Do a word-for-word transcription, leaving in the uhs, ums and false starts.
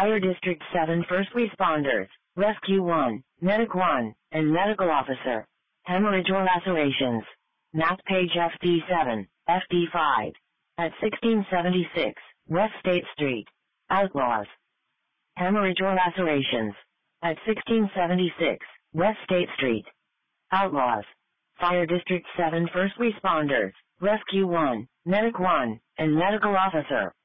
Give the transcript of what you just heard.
Fire District seven First Responders, Rescue one, Medic one, and Medical Officer. Hemorrhage or lacerations. Map page F D seven, F D five. At sixteen seventy-six, West State Street. Outlaws. Hemorrhage or lacerations. At sixteen seventy-six, West State Street. Outlaws. Fire District seven First Responders, Rescue one, Medic one, and Medical Officer.